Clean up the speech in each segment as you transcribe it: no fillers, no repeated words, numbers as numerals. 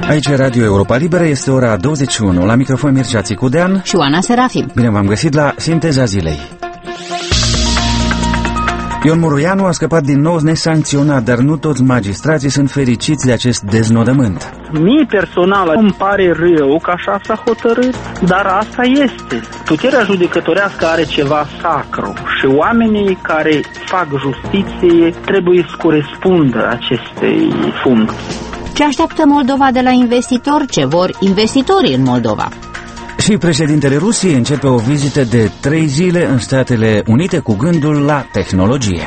Aici e Radio Europa Liberă, este ora 21. La microfon Mircea Țicudean și Oana Serafim. Bine v-am găsit la Sinteza Zilei. Ion Muruianu a scăpat din nou nesancționat, dar nu toți magistrații sunt fericiți de acest deznodământ. Mie personal îmi pare rău că așa s-a hotărât, dar asta este. Puterea judecătorească are ceva sacru și oamenii care fac justiție trebuie să corespundă acestei funcții. Ce așteaptă Moldova de la investitori? Ce vor investitorii în Moldova? Și președintele Rusiei începe o vizită de 3 zile în Statele Unite cu gândul la tehnologie.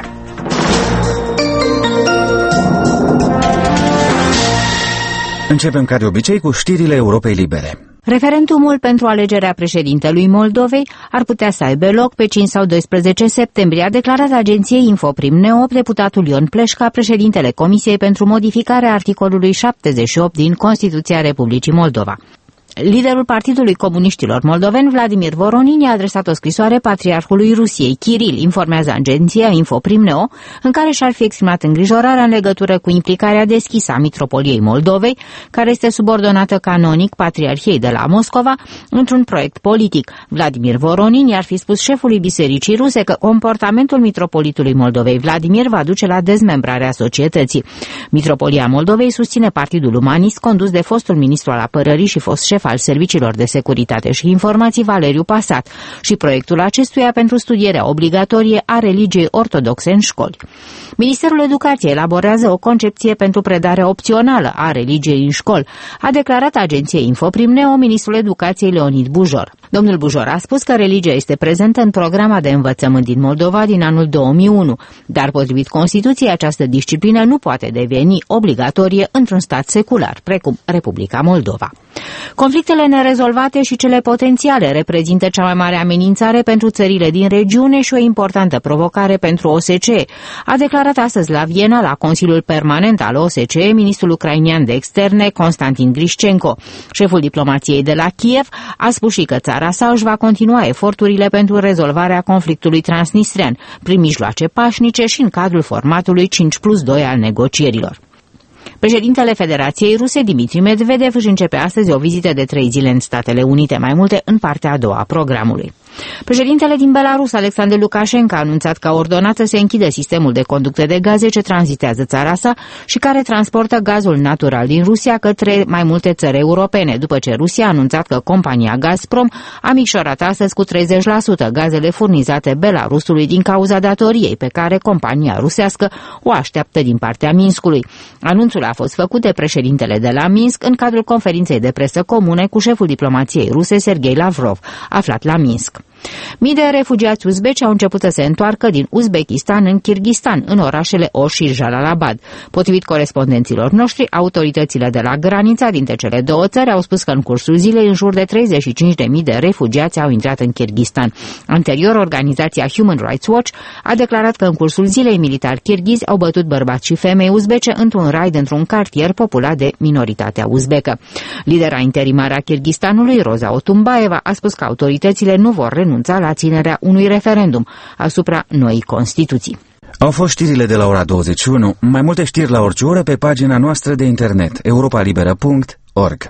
Începem ca de obicei cu știrile Europei Libere. Referendumul pentru alegerea președintelui Moldovei ar putea să aibă loc pe 5 sau 12 septembrie, a declarat agenției Infoprim Neo deputatul Ion Pleșca, președintele Comisiei pentru modificarea articolului 78 din Constituția Republicii Moldova. Liderul Partidului Comuniștilor Moldoveni, Vladimir Voronin, i-a adresat o scrisoare patriarhului Rusiei, Kiril, informează agenția Infoprim Neo, în care și-ar fi exprimat îngrijorarea în legătură cu implicarea deschisă a Mitropoliei Moldovei, care este subordonată canonic Patriarhiei de la Moscova, într-un proiect politic. Vladimir Voronin i-ar fi spus șefului Bisericii Ruse că comportamentul Mitropolitului Moldovei, Vladimir, va duce la dezmembrarea societății. Mitropolia Moldovei susține Partidul Umanist, condus de fostul ministru al apărării și fost șef al Serviciilor de Securitate și Informații, Valeriu Pasat, și proiectul acestuia pentru studierea obligatorie a religiei ortodoxe în școli. Ministerul Educației elaborează o concepție pentru predarea opțională a religiei în școli, a declarat agenției Infoprim Neo ministrul Educației Leonid Bujor. Domnul Bujor a spus că religia este prezentă în programa de învățământ din Moldova din anul 2001, dar potrivit Constituției această disciplină nu poate deveni obligatorie într-un stat secular, precum Republica Moldova. Conflictele nerezolvate și cele potențiale reprezintă cea mai mare amenințare pentru țările din regiune și o importantă provocare pentru OSCE, a declarat astăzi la Viena, la Consiliul Permanent al OSCE, ministrul ucrainian de externe, Constantin Grișcenko. Șeful diplomației de la Kiev a spus și că țara sa își va continua eforturile pentru rezolvarea conflictului transnistrian, prin mijloace pașnice și în cadrul formatului 5+2 al negocierilor. Președintele Federației Ruse, Dmitri Medvedev, își începe astăzi o vizită de 3 zile în Statele Unite, mai multe în partea a doua a programului. Președintele din Belarus, Alexander Lukashenko, a anunțat că a ordonat să se închidă sistemul de conducte de gaze ce tranzitează țara sa și care transportă gazul natural din Rusia către mai multe țări europene, după ce Rusia a anunțat că compania Gazprom a micșorat astăzi cu 30% gazele furnizate Belarusului din cauza datoriei pe care compania rusească o așteaptă din partea Minskului. Anunțul a fost făcut de președintele de la Minsk în cadrul conferinței de presă comune cu șeful diplomației ruse, Sergei Lavrov, aflat la Minsk. Mii de refugiați uzbeci au început să se întoarcă din Uzbekistan în Kirghistan, în orașele Osh și Jalalabad. Potrivit corespondenților noștri, autoritățile de la granița dintre cele două țări au spus că în cursul zilei în jur de 35.000 de refugiați au intrat în Kirghistan. Anterior, organizația Human Rights Watch a declarat că în cursul zilei militari kirghizi au bătut bărbați și femei uzbece într-un raid într-un cartier populat de minoritatea uzbecă. Lidera interimară a Kirghistanului, Roza Otumbaeva, a spus că autoritățile nu vor renunța la ținerea unui referendum asupra noii Constituții. Au fost știrile de la ora 21. Mai multe știri la orice oră pe pagina noastră de internet europalibera.org.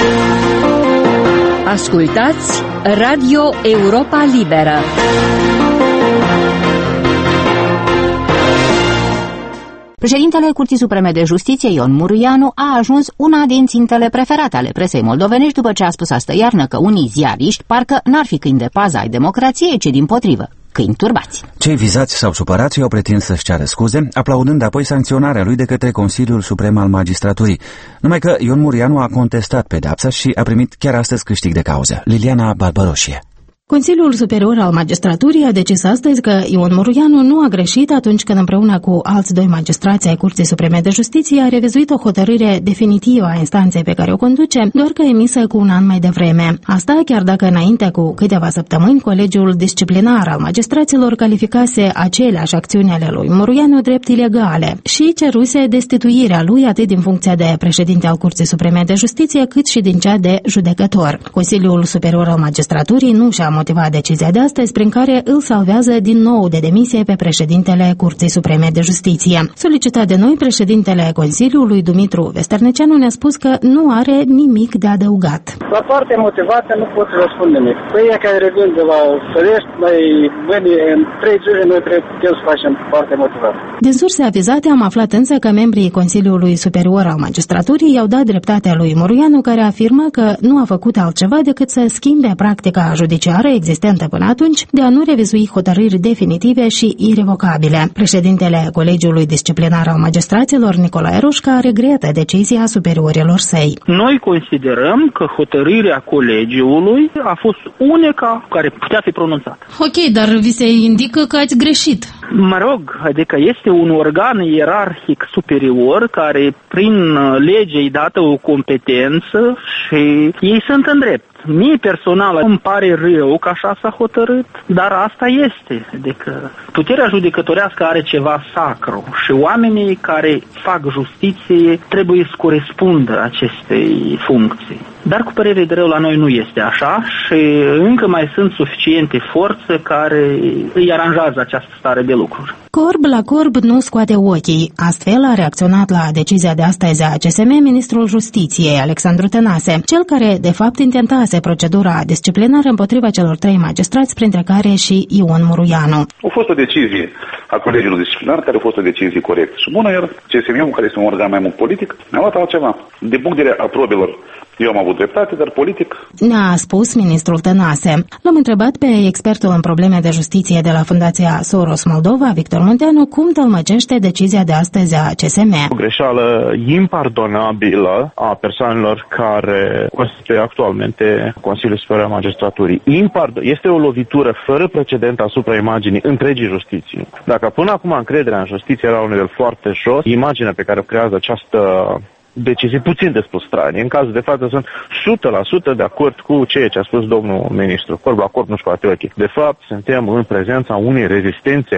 Ascultați Radio Europa Liberă. Președintele Curții Supreme de Justiție, Ion Muruianu, a ajuns una din țintele preferate ale presei moldovenești după ce a spus astă iarnă că unii ziariști parcă n-ar fi câini de pază ai democrației, ci dimpotrivă, câini turbați. Cei vizați sau supărați au pretins să-și ceară scuze, aplaudând apoi sancționarea lui de către Consiliul Suprem al Magistraturii. Numai că Ion Muruianu a contestat pedeapsa și a primit chiar astăzi câștig de cauză. Liliana Balbăroșie. Consiliul Superior al Magistraturii a decis astăzi că Ion Muruianu nu a greșit atunci când împreună cu alți 2 magistrați ai Curții Supreme de Justiție a revizuit o hotărâre definitivă a instanței pe care o conduce, doar că emisă cu un an mai devreme. Asta chiar dacă înainte cu câteva săptămâni Colegiul Disciplinar al Magistraților calificase aceleași acțiuni ale lui Muruianu drept ilegale și ceruse destituirea lui atât din funcția de președinte al Curții Supreme de Justiție cât și din cea de judecător. Consiliul Superior al Magistraturii nu și-a motiva decizia de astăzi prin care îl salvează din nou de demisie pe președintele Curții Supreme de Justiție. Solicitat de noi, președintele Consiliului, Dumitru Vesterneceanu, ne-a spus că nu are nimic de adăugat. La partea motivată nu pot să vă spun nimic. Păi ea care revin de la Sărești, mai mâine, în 3 zile, noi putem să facem partea motivată. Din surse avizate am aflat însă că membrii Consiliului Superior al Magistraturii i-au dat dreptatea lui Muruianu, care afirmă că nu a făcut altceva decât să schimbe practica judiciară existentă până atunci de a nu revizui hotărâri definitive și irevocabile. Președintele Colegiului Disciplinar al Magistraților, Nicolae Roșca, regretă decizia superiorilor săi. Noi considerăm că hotărârea colegiului a fost unica care putea fi pronunțată. Ok, dar vi se indică că ați greșit. Mă rog, adică este un organ ierarhic superior care prin lege îi dată o competență și ei sunt în drept. Mie personal îmi pare rău că așa s-a hotărât, dar asta este. Adică puterea judecătorească are ceva sacru și oamenii care fac justiție trebuie să corespundă acestei funcții. Dar cu părere de rău la noi nu este așa și încă mai sunt suficiente forțe care îi aranjează această stare de lucruri. Corb la corb nu scoate ochii. Astfel a reacționat la decizia de astăzi a CSM ministrul Justiției, Alexandru Tănase, cel care de fapt intentase procedura disciplinară împotriva celor 3 magistrați, printre care și Ion Muruianu. A fost o decizie a Colegiului Disciplinar, care a fost o decizie corectă și bună, iar CSM-ul, care este un organ mai mult politic, ne-a luat altceva. Din punct de vedere a probelor, eu am avut dreptate, dar politic... Ne-a spus ministrul Tănase. L-am întrebat pe expertul în probleme de justiție de la Fundația Soros Moldova, Victor Munteanu, cum tălmăcește decizia de astăzi a CSM. O greșeală impardonabilă a persoanelor care constituie actualmente Consiliul Superior al Magistraturii. Este o lovitură fără precedent asupra imaginii întregii justiții. Dacă până acum încrederea în justiție era la un nivel foarte jos, imaginea pe care o creează această decizii puțin de spus strane. În cazul de față sunt 100% de acord cu ceea ce a spus domnul ministru. Corb la corb nu scoate ochii. De fapt, suntem în prezența unei rezistențe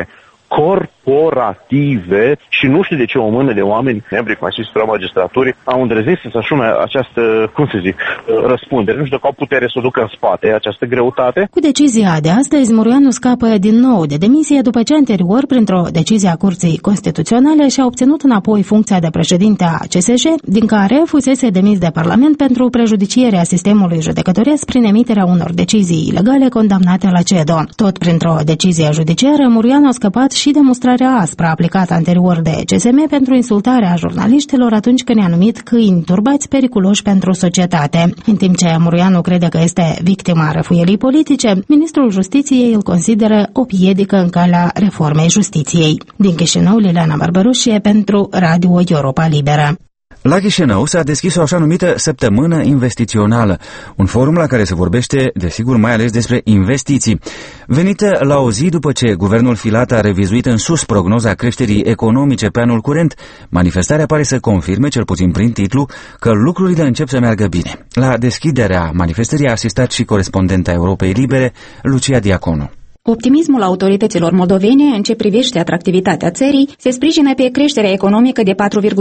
corporative și nu știu de ce o mână de oameni, membrii Consiliului Superior al Magistraturii, au îndrăznit să asume această, răspundere. Nu știu dacă au putere să o ducă în spate, această greutate. Cu decizia de astăzi, Muruianu scapă din nou de demisie după ce anterior, printr-o decizie a Curții Constituționale, și-a obținut înapoi funcția de președinte a CSJ, din care fusese demis de Parlament pentru prejudicierea sistemului judecătoresc prin emiterea unor decizii ilegale condamnate la CEDO. Tot printr-o decizie judiciară, Muruianu a scăpat și demonstrarea aspră aplicată anterior de CSM pentru insultarea jurnaliștilor atunci când i-a numit câini turbați periculoși pentru societate. În timp ce Muruianu crede că este victima răfuielii politice, ministrul Justiției îl consideră o piedică în calea reformei justiției. Din Chișinău, Liliana Barbărușie pentru Radio Europa Liberă. La Chișinău s-a deschis o așa numită săptămână investițională, un forum la care se vorbește, desigur, mai ales despre investiții. Venită la o zi după ce guvernul Filat a revizuit în sus prognoza creșterii economice pe anul curent, manifestarea pare să confirme, cel puțin prin titlu, că lucrurile încep să meargă bine. La deschiderea manifestării a asistat și corespondenta Europei Libere, Lucia Diaconu. Optimismul autorităților moldovene în ce privește atractivitatea țării se sprijină pe creșterea economică de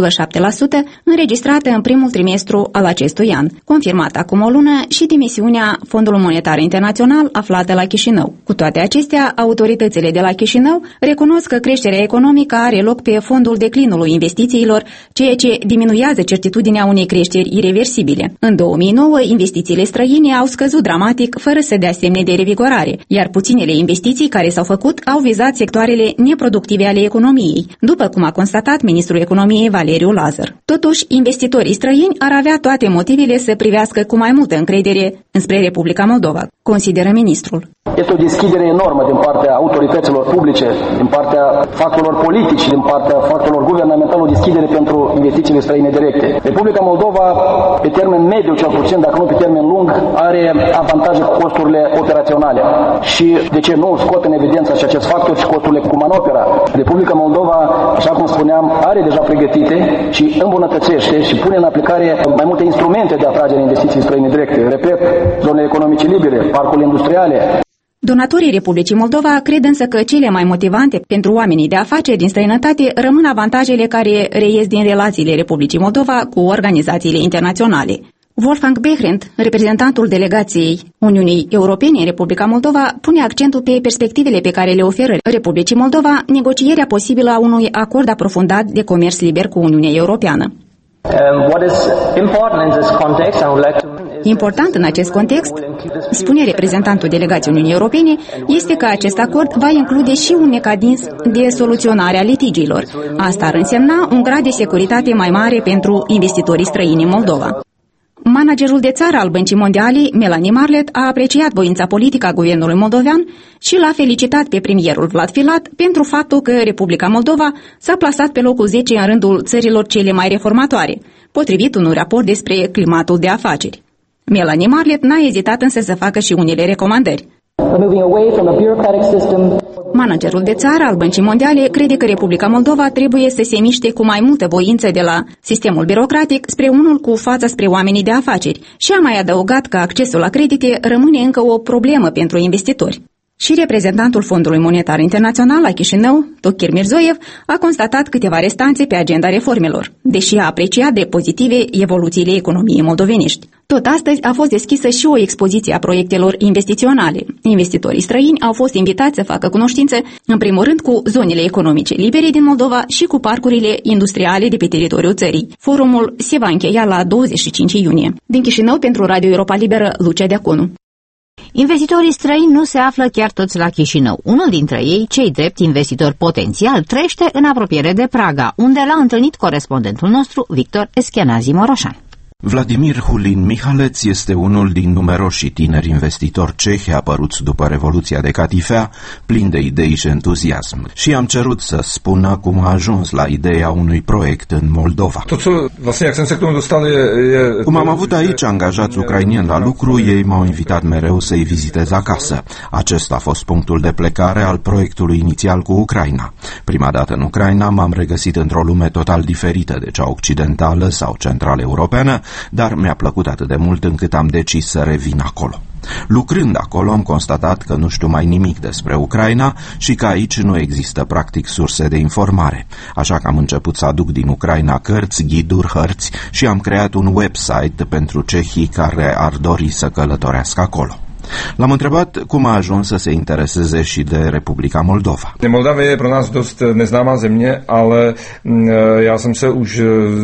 4,7% înregistrată în primul trimestru al acestui an, confirmat acum o lună și de misiunea Fondului Monetar Internațional aflată la Chișinău. Cu toate acestea, autoritățile de la Chișinău recunosc că creșterea economică are loc pe fondul declinului investițiilor, ceea ce diminuează certitudinea unei creșteri ireversibile. În 2009, investițiile străine au scăzut dramatic fără să dea semne de revigorare, iar puținele investiții care s-au făcut au vizat sectoarele neproductive ale economiei, după cum a constatat ministrul economiei Valeriu Lazar. Totuși, investitorii străini ar avea toate motivele să privească cu mai multă încredere înspre Republica Moldova, consideră ministrul. Este o deschidere enormă din partea autorităților publice, din partea factorilor politici, din partea factorilor guvernamentale, o deschidere pentru investițiile străine directe. Republica Moldova, pe termen mediu cel puțin, dacă nu pe termen lung, are avantaje cu costurile operaționale. Și de ce nu scot în evidență și acest factor și costurile cu manopera? Republica Moldova, așa cum spuneam, are deja pregătite și îmbunătățește și pune în aplicare mai multe instrumente de atragere a investiții străine directe. Repet, zonele economice libere, parcurile industriale. Donatorii Republicii Moldova cred însă că cele mai motivante pentru oamenii de afaceri din străinătate rămân avantajele care reies din relațiile Republicii Moldova cu organizațiile internaționale. Wolfgang Behrendt, reprezentantul delegației Uniunii Europene în Republica Moldova, pune accentul pe perspectivele pe care le oferă Republicii Moldova negocierea posibilă a unui acord aprofundat de comerț liber cu Uniunea Europeană. Important în acest context, spune reprezentantul delegației Uniunii Europene, este că acest acord va include și un mecanism de soluționare a litigiilor. Asta ar însemna un grad de securitate mai mare pentru investitorii străini în Moldova. Managerul de țară al Băncii Mondiale, Melanie Marlet, a apreciat voința politică a guvernului moldovean și l-a felicitat pe premierul Vlad Filat pentru faptul că Republica Moldova s-a plasat pe locul 10 în rândul țărilor cele mai reformatoare, potrivit unui raport despre climatul de afaceri. Melanie Marlet n-a ezitat însă să facă și unele recomandări. Managerul de țară al Băncii Mondiale crede că Republica Moldova trebuie să se miște cu mai multă voință de la sistemul birocratic spre unul cu fața spre oamenii de afaceri și a mai adăugat că accesul la credite rămâne încă o problemă pentru investitori. Și reprezentantul Fondului Monetar Internațional la Chișinău, Tochir Mirzoiev, a constatat câteva restanțe pe agenda reformelor, deși a apreciat de pozitive evoluțiile economiei moldovenești. Tot astăzi a fost deschisă și o expoziție a proiectelor investiționale. Investitorii străini au fost invitați să facă cunoștință, în primul rând, cu zonele economice libere din Moldova și cu parcurile industriale de pe teritoriul țării. Forumul se va încheia la 25 iunie. Din Chișinău, pentru Radio Europa Liberă, Lucia Deaconu. Investitorii străini nu se află chiar toți la Chișinău. Unul dintre ei, cei drept investitor potențial, trăiește în apropiere de Praga, unde l-a întâlnit corespondentul nostru, Victor Eschenazi Moroșan. Vladimir Hulin Mihaleț este unul din numeroși tineri investitori cehi apăruți după Revoluția de Catifea, plini de idei și entuziasm. Și am cerut să spună cum a ajuns la ideea unui proiect în Moldova. Cum am avut aici angajați ucrainieni la lucru, ei m-au invitat mereu să-i vizitez acasă. Acesta a fost punctul de plecare al proiectului inițial cu Ucraina. Prima dată în Ucraina m-am regăsit într-o lume total diferită de cea occidentală sau central europeană, dar mi-a plăcut atât de mult încât am decis să revin acolo. Lucrând acolo am constatat că nu știu mai nimic despre Ucraina și că aici nu există practic surse de informare. Așa că am început să aduc din Ucraina cărți, ghiduri, hărți și am creat un website pentru cehii care ar dori să călătorească acolo. L-am întrebat cum a ajuns să se intereseze și de Republica Moldova. Moldava e pro nás dost neznámá země, ale já jsem se už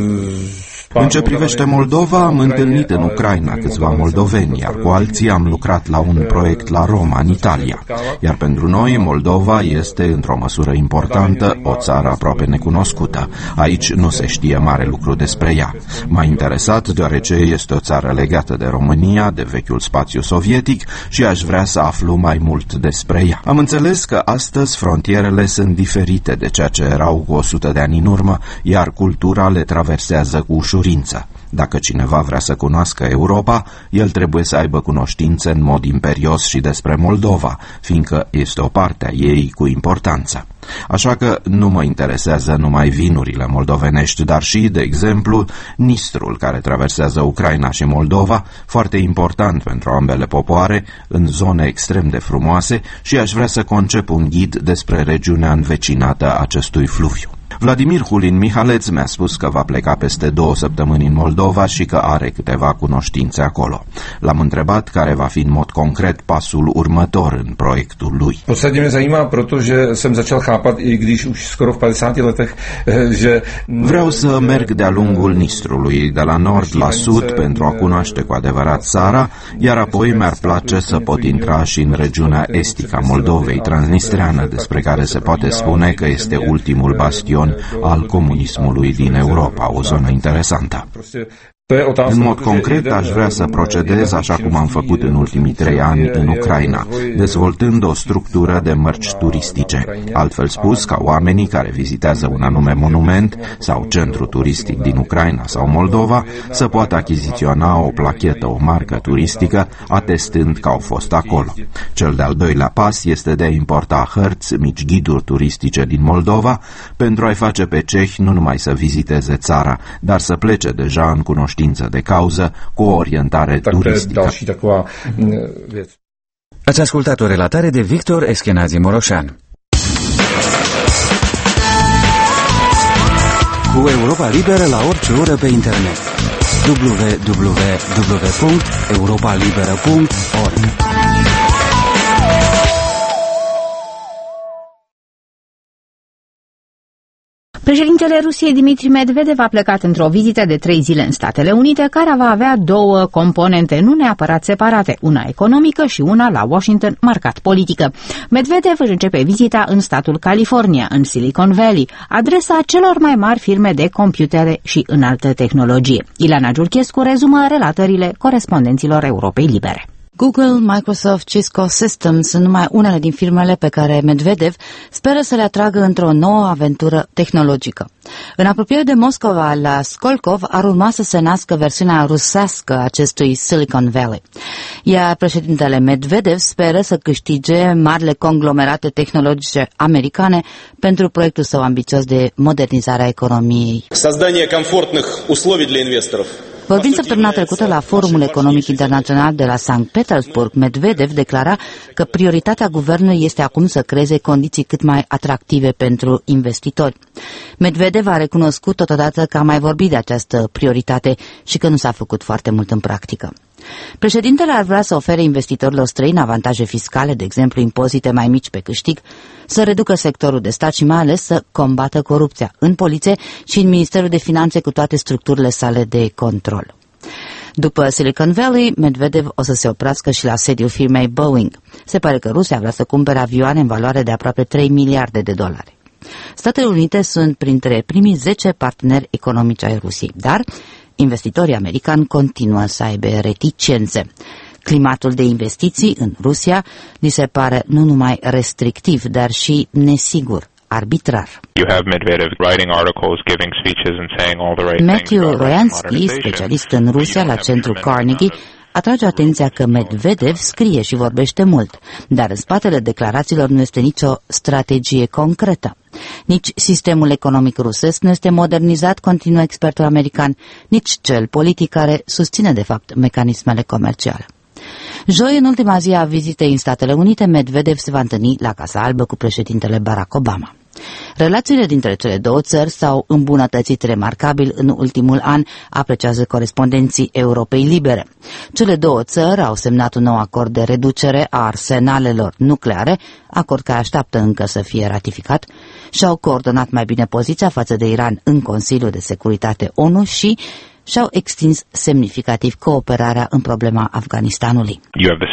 În ce privește Moldova, am întâlnit în Ucraina câțiva moldoveni, iar cu alții am lucrat la un proiect la Roma, în Italia. Iar pentru noi, Moldova este, într-o măsură importantă, o țară aproape necunoscută. Aici nu se știe mare lucru despre ea. M-a interesat deoarece este o țară legată de România, de vechiul spațiu sovietic și aș vrea să aflu mai mult despre ea. Am înțeles că astăzi frontierele sunt diferite de ceea ce erau cu 100 de ani în urmă, iar cultura le traversează cu ușurință. Dacă cineva vrea să cunoască Europa, el trebuie să aibă cunoștințe în mod imperios și despre Moldova, fiindcă este o parte a ei cu importanță. Așa că nu mă interesează numai vinurile moldovenești, dar și, de exemplu, Nistrul, care traversează Ucraina și Moldova, foarte important pentru ambele popoare, în zone extrem de frumoase, și aș vrea să concep un ghid despre regiunea învecinată acestui fluviu. Vladimir Hulin Mihaleț mi-a spus că va pleca peste 2 săptămâni în Moldova și că are câteva cunoștințe acolo. L-am întrebat care va fi în mod concret pasul următor în proiectul lui. Podstatně mě zajímá, protože jsem začal chápat, i když už skoro v 50 letech, že vreau să merg de-a lungul Nistrului, de la nord la sud, pentru a cunoaște cu adevărat țara, iar apoi mi-ar place să pot intra și în regiunea estică a Moldovei, transnistreană, despre care se poate spune că este ultimul bastion al comunismului din Europa, o zonă interesantă. În mod concret, aș vrea să procedez așa cum am făcut în ultimii 3 ani în Ucraina, dezvoltând o structură de mărci turistice. Altfel spus, ca oamenii care vizitează un anume monument sau centru turistic din Ucraina sau Moldova să poată achiziționa o plachetă, o marcă turistică, atestând că au fost acolo. Cel de-al doilea pas este de a importa hărți, mici ghiduri turistice din Moldova, pentru a-i face pe cehi nu numai să viziteze țara, dar să plece deja în cunoștință de cauză cu o orientare turistică. Ați ascultat o relatare de Victor Eschenazi Moroșan. Cu Europa Liberă la orice oră pe internet. www.europalibera.org. Președintele Rusiei Dmitri Medvedev a plecat într-o vizită de 3 zile în Statele Unite, care va avea 2 componente, nu neapărat separate, una economică și una la Washington, marcat politică. Medvedev își începe vizita în statul California, în Silicon Valley, adresa celor mai mari firme de computere și înaltă tehnologie. Ileana Giurchescu rezumă relatările corespondenților Europei Libere. Google, Microsoft, Cisco Systems sunt numai unele din firmele pe care Medvedev speră să le atragă într-o nouă aventură tehnologică. În apropiere de Moscova, la Skolkov, ar urma să se nască versiunea rusească a acestui Silicon Valley. Iar președintele Medvedev speră să câștige marile conglomerate tehnologice americane pentru proiectul său ambițios de modernizare a economiei. Создание комфортных условий для инвесторов. Vorbind săptămâna trecută la Forumul Economic Internațional de la Sankt Petersburg, Medvedev declara că prioritatea guvernului este acum să creeze condiții cât mai atractive pentru investitori. Medvedev a recunoscut totodată că a mai vorbit de această prioritate și că nu s-a făcut foarte mult în practică. Președintele ar vrea să ofere investitorilor străini avantaje fiscale, de exemplu impozite mai mici pe câștig, să reducă sectorul de stat și mai ales să combată corupția în poliție și în Ministerul de Finanțe cu toate structurile sale de control. După Silicon Valley, Medvedev o să se oprească și la sediul firmei Boeing. Se pare că Rusia vrea să cumpere avioane în valoare de aproape 3 miliarde de dolari. Statele Unite sunt printre primii 10 parteneri economici ai Rusiei, dar investitorii americani continuă să aibă reticențe. Climatul de investiții în Rusia li se pare nu numai restrictiv, dar și nesigur, arbitrar. Matthew Royansky, specialist în Rusia la centrul Carnegie, atrage atenția că Medvedev scrie și vorbește mult, dar în spatele declarațiilor nu este nicio strategie concretă. Nici sistemul economic rusesc nu este modernizat, continuă expertul american, nici cel politic care susține de fapt mecanismele comerciale. Joi, în ultima zi a vizitei în Statele Unite, Medvedev se va întâlni la Casa Albă cu președintele Barack Obama. Relațiile dintre cele două țări s-au îmbunătățit remarcabil în ultimul an, apreciază corespondenții Europei Libere. Cele două țări au semnat un nou acord de reducere a arsenalelor nucleare, acord care așteaptă încă să fie ratificat, și-au coordonat mai bine poziția față de Iran în Consiliul de Securitate ONU și-au extins semnificativ cooperarea în problema Afganistanului.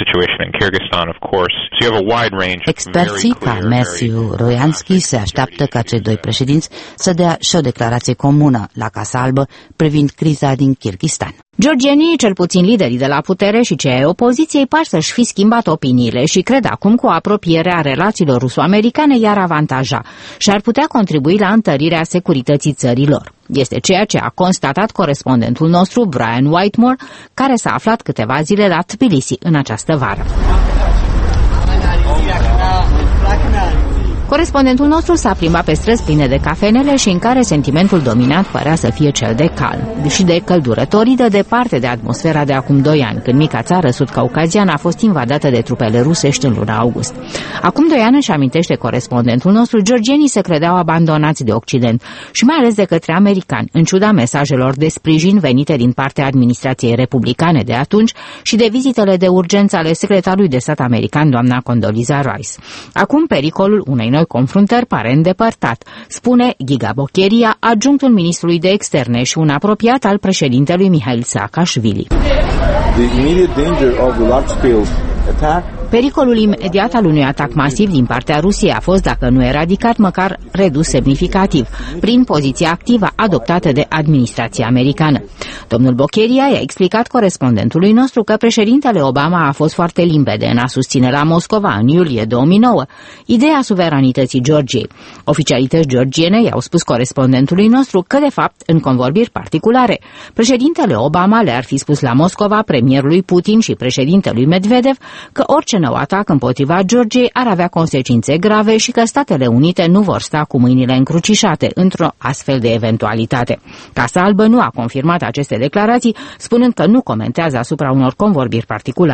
Experții ca Matthew Royansky se așteaptă ca cei doi președinți să dea și o declarație comună la Casa Albă privind criza din Kirghistan. Georgienii, cel puțin liderii de la putere și cei ai opoziției, par să-și fi schimbat opiniile și cred acum că o apropiere a relațiilor ruso-americane i-ar avantaja și ar putea contribui la întărirea securității țărilor. Este ceea ce a constatat corespondentul nostru, Brian Whitemore, care s-a aflat câteva zile la Tbilisi în această vară. Corespondentul nostru s-a plimbat pe străzi pline de cafenele și în care sentimentul dominant părea să fie cel de calm și de căldură toridă, departe de atmosfera de acum 2 ani, când mica țară sud-caucaziană a fost invadată de trupele rusești în luna august. Acum 2 ani, își amintește corespondentul nostru, georgienii se credeau abandonați de Occident și mai ales de către americani, în ciuda mesajelor de sprijin venite din partea administrației republicane de atunci și de vizitele de urgență ale secretarului de stat american, doamna Condoleezza Rice. Acum pericolul unei noi confruntări pare îndepărtat, spune Giga Bocheria, adjunctul ministrului de externe și un apropiat al președintelui Mihail Saakashvili. Pericolul imediat al unui atac masiv din partea Rusiei a fost, dacă nu eradicat, măcar redus semnificativ, prin poziția activă adoptată de administrația americană. Domnul Bocheria i-a explicat corespondentului nostru că președintele Obama a fost foarte limpede în a susține la Moscova în iulie 2009 ideea suveranității Georgiei. Oficialități georgiene i-au spus corespondentului nostru că, de fapt, în convorbiri particulare, președintele Obama le-ar fi spus la Moscova premierului Putin și președintelui Medvedev că orice nou atac împotriva Georgiei ar avea consecințe grave și că Statele Unite nu vor sta cu mâinile încrucișate într-o astfel de eventualitate. Casa Albă nu a confirmat aceste declarații, spunând că nu comentează asupra unor convorbiri particulare.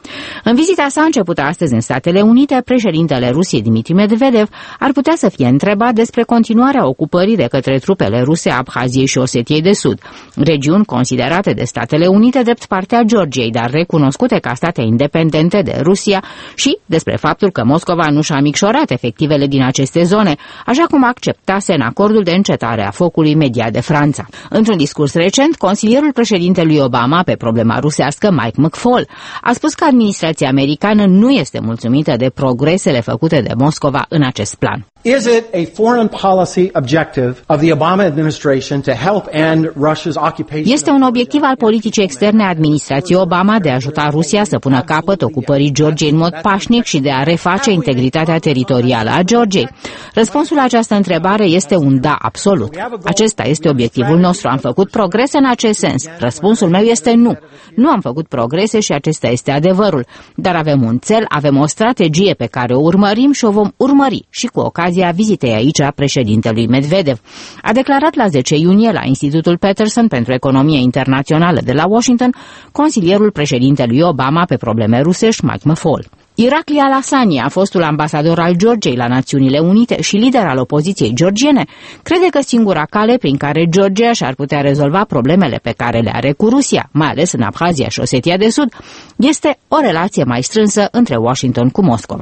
În vizita sa începută astăzi în Statele Unite, președintele Rusiei Dmitri Medvedev ar putea să fie întrebat despre continuarea ocupării de către trupele ruse a Abhaziei și Osetiei de Sud, regiuni considerate de Statele Unite drept partea Georgiei, dar recunoscute ca state independente de Rusia, și despre faptul că Moscova nu și-a micșorat efectivele din aceste zone, așa cum acceptase în acordul de încetare a focului mediat de Franța. Într-un discurs recent, consilierul președintelui Obama pe problema rusească, Mike McFaul, a spus că administrația americană nu este mulțumită de progresele făcute de Moscova în acest plan. Is it a foreign policy objective of the Obama administration to help end Russia's occupation? Este un obiectiv al politicii externe a administrației Obama de a ajuta Rusia să pună capăt ocupării Georgiei în mod pașnic și de a reface integritatea teritorială a Georgiei. Răspunsul la această întrebare este un da absolut. Acesta este obiectivul nostru. Am făcut progrese în acest sens. Răspunsul meu este nu. Nu am făcut progrese și acesta este adevărul. Dar avem un cel, avem o strategie pe care o urmărim și o vom urmări și cu ocazia vizitei aici a președintelui Medvedev. A declarat la 10 iunie la Institutul Peterson pentru Economie Internațională de la Washington consilierul președintelui Obama pe probleme rusești, Mike McFaul. Irakli Al-Hassani, fostul ambasador al Georgiei la Națiunile Unite și lider al opoziției georgiene, crede că singura cale prin care Georgia și-ar putea rezolva problemele pe care le are cu Rusia, mai ales în Abhazia și Osetia de Sud, este o relație mai strânsă între Washington cu Moscova.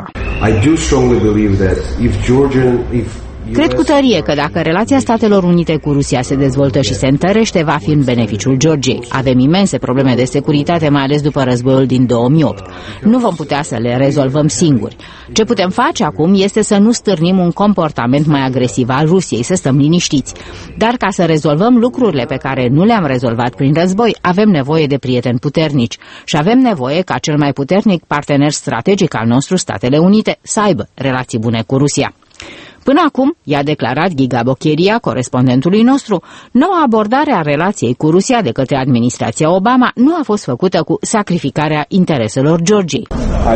Cred cu tărie că dacă relația Statelor Unite cu Rusia se dezvoltă și se întărește, va fi în beneficiul Georgiei. Avem imense probleme de securitate, mai ales după războiul din 2008. Nu vom putea să le rezolvăm singuri. Ce putem face acum este să nu stârnim un comportament mai agresiv al Rusiei, să stăm liniștiți. Dar ca să rezolvăm lucrurile pe care nu le-am rezolvat prin război, avem nevoie de prieteni puternici și avem nevoie ca cel mai puternic partener strategic al nostru, Statele Unite, să aibă relații bune cu Rusia. Până acum, i-a declarat Giga Bocheria, corespondentului nostru, noua abordare a relației cu Rusia de către administrația Obama nu a fost făcută cu sacrificarea intereselor Georgiei.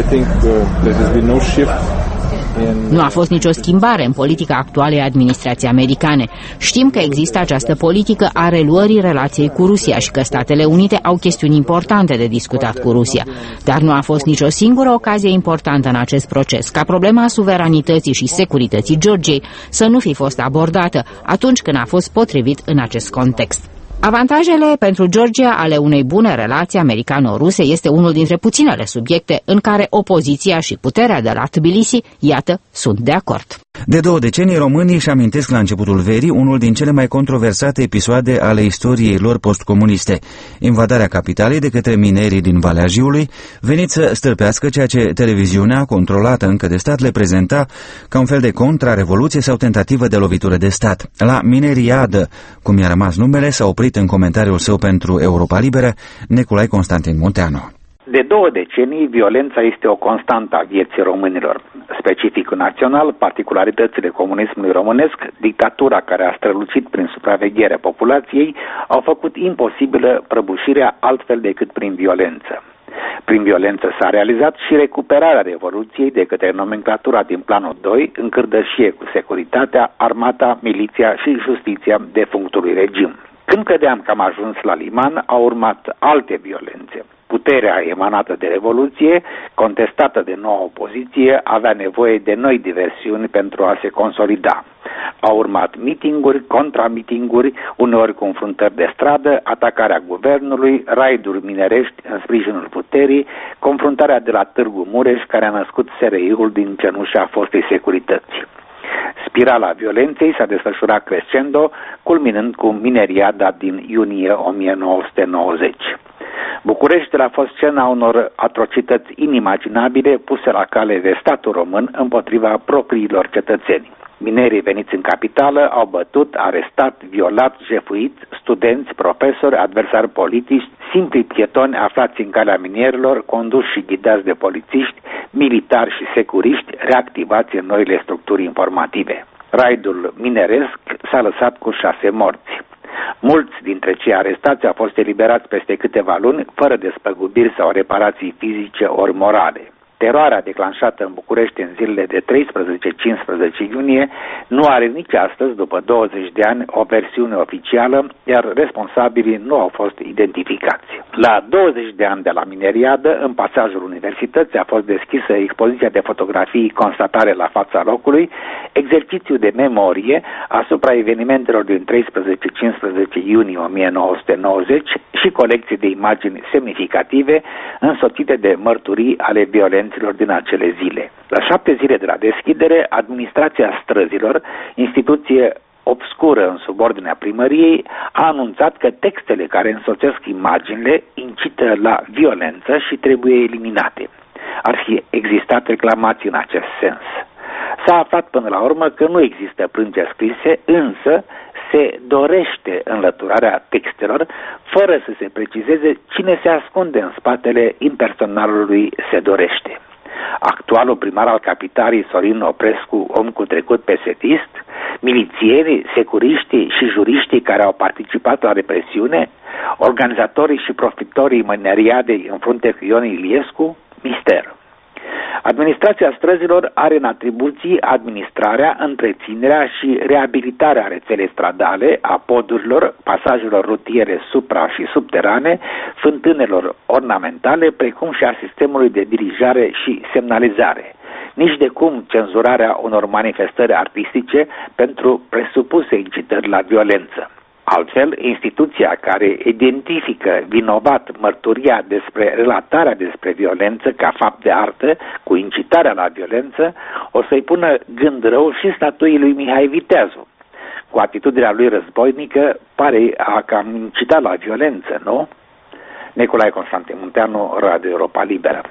Nu a fost nicio schimbare în politica actuală a administrației americane. Știm că există această politică a reluării relației cu Rusia și că Statele Unite au chestiuni importante de discutat cu Rusia. Dar nu a fost nicio singură ocazie importantă în acest proces ca problema suveranității și securității Georgiei să nu fi fost abordată atunci când a fost potrivit în acest context. Avantajele pentru Georgia ale unei bune relații americano-ruse este unul dintre puținele subiecte în care opoziția și puterea de la Tbilisi, iată, sunt de acord. De 2 decenii, românii își amintesc la începutul verii unul din cele mai controversate episoade ale istoriei lor postcomuniste, invadarea capitalei de către minerii din Valea Jiului, veniți să stârpească ceea ce televiziunea, controlată încă de stat, le prezenta ca un fel de contrarevoluție sau tentativă de lovitură de stat. La Mineriadă, cum i-a rămas numele, s-a oprit în comentariul său pentru Europa Liberă Neculai Constantin Munteanu. De 2 decenii, violența este o constantă a vieții românilor. Specificul național, particularitățile comunismului românesc, dictatura care a strălucit prin supravegherea populației, au făcut imposibilă prăbușirea altfel decât prin violență. Prin violență s-a realizat și recuperarea Revoluției de către nomenclatura din Planul 2, în cârdășie cu securitatea, armata, miliția și justiția defunctului regim. Când credeam că am ajuns la liman, au urmat alte violențe. Puterea emanată de Revoluție, contestată de noua opoziție, avea nevoie de noi diversiuni pentru a se consolida. Au urmat mitinguri, contramitinguri, uneori confruntări de stradă, atacarea guvernului, raiduri minerești în sprijinul puterii, confruntarea de la Târgu Mureș, care a născut SRI-ul din cenușa fostei securități. Spirala violenței s-a desfășurat crescendo, culminând cu Mineriada din iunie 1990. Bucureștiul a fost scena unor atrocități inimaginabile puse la cale de statul român împotriva propriilor cetățeni. Minerii veniți în capitală au bătut, arestat, violat, jefuit studenți, profesori, adversari politici, simpli pietoni aflați în calea minierilor, conduși și ghidați de polițiști, militari și securiști reactivați în noile structuri informative. Raidul mineresc s-a lăsat cu 6 morți. Mulți dintre cei arestați au fost eliberați peste câteva luni, fără despăgubiri sau reparații fizice ori morale. Teroarea declanșată în București în zilele de 13-15 iunie nu are nici astăzi, după 20 de ani, o versiune oficială, iar responsabilii nu au fost identificați. La 20 de ani de la mineriadă, în pasajul universității a fost deschisă expoziția de fotografii Constatare la fața locului, exercițiu de memorie asupra evenimentelor din 13-15 iunie 1990 și colecție de imagini semnificative însoțite de mărturii ale violențelor din acele zile. La 7 zile de la deschidere, Administrația Străzilor, instituție obscură în subordinea primăriei, a anunțat că textele care însoțesc imaginile incită la violență și trebuie eliminate. Ar fi existat reclamații în acest sens. S-a aflat până la urmă că nu există plângeri scrise, însă se dorește înlăturarea textelor, fără să se precizeze cine se ascunde în spatele impersonalului se dorește. Actualul primar al capitalei, Sorin Oprescu, om cu trecut pesetist, milițienii, securiștii și juriștii care au participat la represiune, organizatorii și profitorii mineriadei în frunte cu Ion Iliescu, mister. Administrația Străzilor are în atribuții administrarea, întreținerea și reabilitarea rețelei stradale, a podurilor, pasajelor rutiere supra- și subterane, fântânelor ornamentale, precum și a sistemului de dirijare și semnalizare. Nici de cum cenzurarea unor manifestări artistice pentru presupuse incitări la violență. Altfel, instituția care identifică vinovat mărturia despre relatarea despre violență ca fapt de artă cu incitarea la violență, o să-i pună gând rău și statuii lui Mihai Viteazu. Cu atitudinea lui războinică, pare a cam incita la violență, nu? Nicolae Constantin Munteanu, Radio Europa Liberă.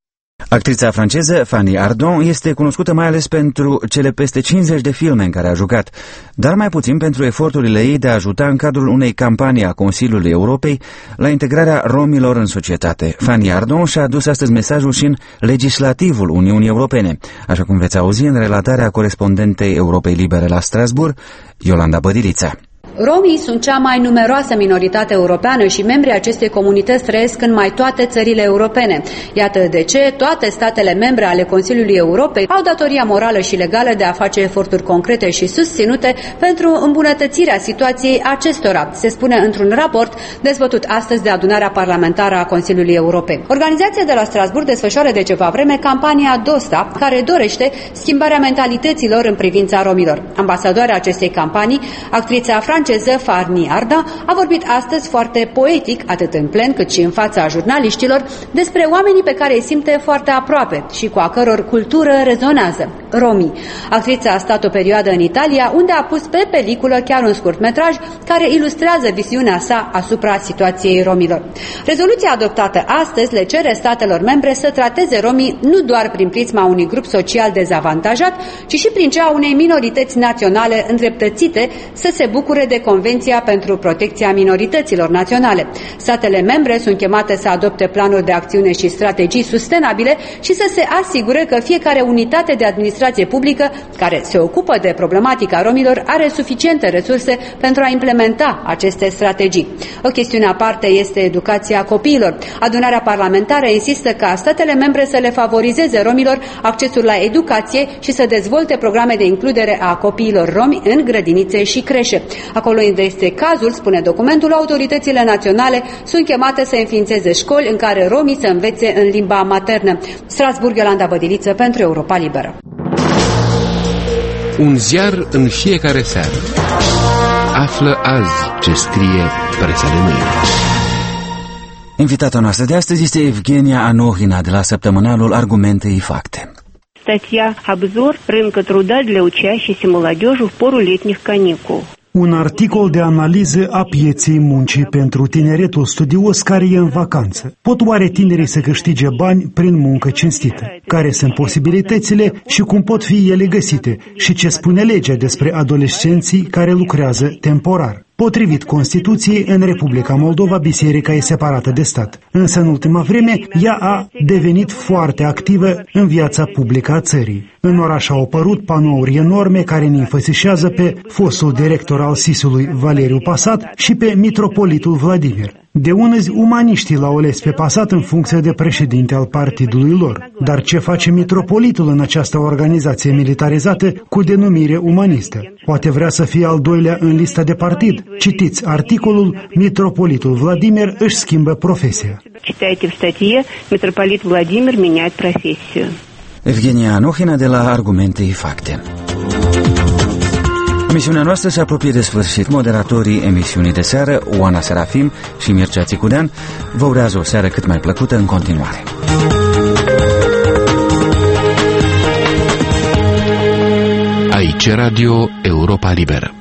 Actrița franceză Fanny Ardant este cunoscută mai ales pentru cele peste 50 de filme în care a jucat, dar mai puțin pentru eforturile ei de a ajuta în cadrul unei campanii a Consiliului Europei la integrarea romilor în societate. Fanny Ardant și-a adus astăzi mesajul și în legislativul Uniunii Europene, așa cum veți auzi în relatarea corespondentei Europei Libere la Strasbourg, Iolanda Bădilița. Romii sunt cea mai numeroasă minoritate europeană și membrii acestei comunități trăiesc în mai toate țările europene. Iată de ce toate statele membre ale Consiliului Europei au datoria morală și legală de a face eforturi concrete și susținute pentru îmbunătățirea situației acestora, se spune într-un raport dezbătut astăzi de adunarea parlamentară a Consiliului Europei. Organizația de la Strasbourg desfășoară de ceva vreme campania DOSTA, care dorește schimbarea mentalităților în privința romilor. Ambasadoarea acestei campanii, actrița franceză Fanny Ardant, a vorbit astăzi foarte poetic, atât în plen cât și în fața jurnaliștilor, despre oamenii pe care îi simte foarte aproape și cu a căror cultură rezonează, romii. Actrița a stat o perioadă în Italia, unde a pus pe peliculă chiar un scurtmetraj care ilustrează viziunea sa asupra situației romilor. Rezoluția adoptată astăzi le cere statelor membre să trateze romii nu doar prin prisma unui grup social dezavantajat, ci și prin cea a unei minorități naționale îndreptățite să se bucure de Convenția pentru protecția minorităților naționale. Statele membre sunt chemate să adopte planuri de acțiune și strategii sustenabile și să se asigure că fiecare unitate de administrație publică care se ocupă de problematica romilor are suficiente resurse pentru a implementa aceste strategii. O chestiune aparte este educația copiilor. Adunarea parlamentară insistă ca statele membre să le favorizeze romilor accesul la educație și să dezvolte programe de includere a copiilor romi în grădinițe și creșe. Acolo unde este cazul, spune documentul, autoritățile naționale sunt chemate să înființeze școli în care romii să învețe în limba maternă. Strasbourg, Iolanda Bădiliță pentru Europa Liberă. Un ziar în fiecare seară. Află azi ce scrie presa de mâine. Invitata noastră de astăzi este Evgenia Anohina de la săptămânalul Argumente и факты. Статья «Обзор рынка труда для учащейся молодежи в пору летних каникул». Un articol de analiză a pieței muncii pentru tineretul studios care e în vacanță. Pot oare tinerii să câștige bani prin muncă cinstită? Care sunt posibilitățile și cum pot fi ele găsite? Și ce spune legea despre adolescenții care lucrează temporar? Potrivit Constituției, în Republica Moldova, biserica e separată de stat. Însă, în ultima vreme, ea a devenit foarte activă în viața publică a țării. În oraș au apărut panouri enorme care ne înfățișează pe fostul director al SIS-ului Valeriu Pasat și pe mitropolitul Vladimir. De unăzi, umaniștii l-au ales pe Passat în funcție de președinte al partidului lor. Dar ce face mitropolitul în această organizație militarizată cu denumire umanistă? Poate vrea să fie al doilea în lista de partid? Citiți articolul "Mitropolitul Vladimir își schimbă profesia". Читайте в статье «Митрополит Владимир меняет профессию». Evgenia Anohina de la Argumente și Fapte. Emisiunea noastră se apropie de sfârșit. Moderatorii emisiunii de seară, Oana Serafim și Mircea Țicudean, vă urează o seară cât mai plăcută în continuare. Aici Radio Europa Liberă.